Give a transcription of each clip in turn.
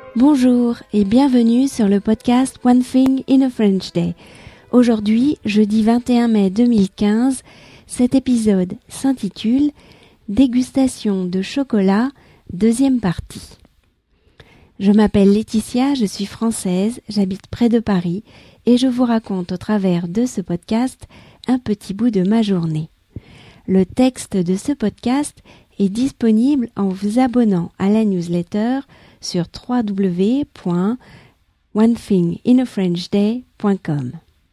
Bonjour et bienvenue sur le podcast One Thing in a French Day. Aujourd'hui, jeudi 21 mai 2015, cet épisode s'intitule Dégustation de chocolat, deuxième partie. Je m'appelle Laetitia, je suis française, j'habite près de Paris et je vous raconte au travers de ce podcast un petit bout de ma journée. Le texte de ce podcast est disponible en vous abonnant à la newsletter sur www.onethinginafrenchday.com.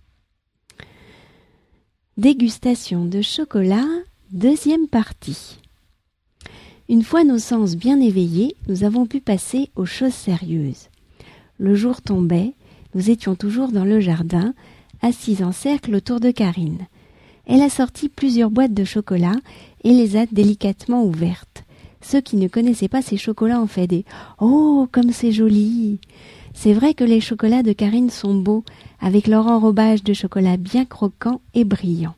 Dégustation de chocolat, deuxième partie. Une fois nos sens bien éveillés, nous avons pu passer aux choses sérieuses. Le jour tombait, nous étions toujours dans le jardin, assis en cercle autour de Karine. Elle a sorti plusieurs boîtes de chocolat et les a délicatement ouvertes. Ceux qui ne connaissaient pas ces chocolats ont fait des « Oh, comme c'est joli !» C'est vrai que les chocolats de Karine sont beaux, avec leur enrobage de chocolat bien croquant et brillant.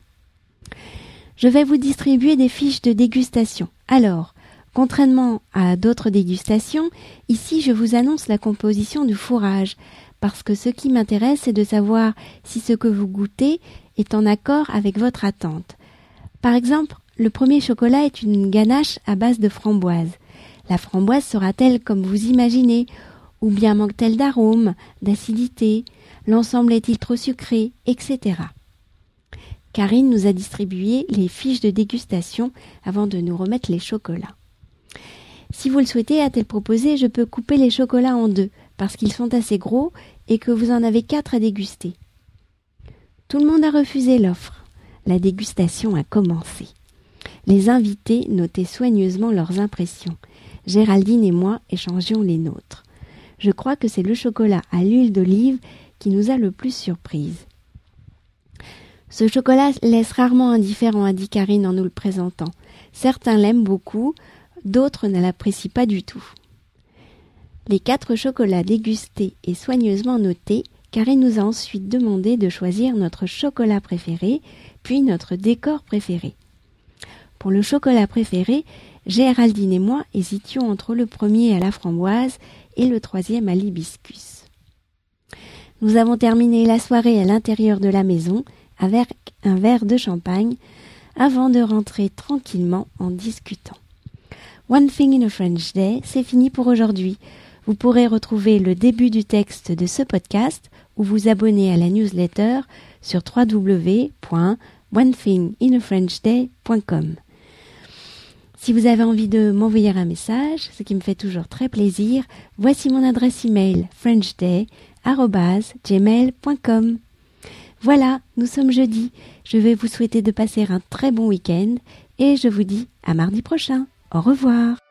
Je vais vous distribuer des fiches de dégustation. Alors, contrairement à d'autres dégustations, ici je vous annonce la composition du fourrage, parce que ce qui m'intéresse c'est de savoir si ce que vous goûtez est en accord avec votre attente. Par exemple, le premier chocolat est une ganache à base de framboise. La framboise sera-t-elle comme vous imaginez, ou bien manque-t-elle d'arôme, d'acidité, l'ensemble est-il trop sucré, etc. Karine nous a distribué les fiches de dégustation avant de nous remettre les chocolats. Si vous le souhaitez, a-t-elle proposé, je peux couper les chocolats en deux, parce qu'ils sont assez gros et que vous en avez 4 à déguster. Tout le monde a refusé l'offre. La dégustation a commencé. Les invités notaient soigneusement leurs impressions. Géraldine et moi échangions les nôtres. Je crois que c'est le chocolat à l'huile d'olive qui nous a le plus surprises. Ce chocolat laisse rarement indifférent, a dit Karine en nous le présentant. Certains l'aiment beaucoup, d'autres ne l'apprécient pas du tout. Les 4 chocolats dégustés et soigneusement notés, Karine nous a ensuite demandé de choisir notre chocolat préféré, puis notre décor préféré. Pour le chocolat préféré, Géraldine et moi hésitions entre le premier à la framboise et le troisième à l'hibiscus. Nous avons terminé la soirée à l'intérieur de la maison avec un verre de champagne avant de rentrer tranquillement en discutant. One Thing in a French Day, c'est fini pour aujourd'hui. Vous pourrez retrouver le début du texte de ce podcast ou vous abonner à la newsletter sur www.onethinginafrenchday.com. Si vous avez envie de m'envoyer un message, ce qui me fait toujours très plaisir, voici mon adresse email frenchday@gmail.com. Voilà, nous sommes jeudi. Je vais vous souhaiter de passer un très bon week-end et je vous dis à mardi prochain. Au revoir.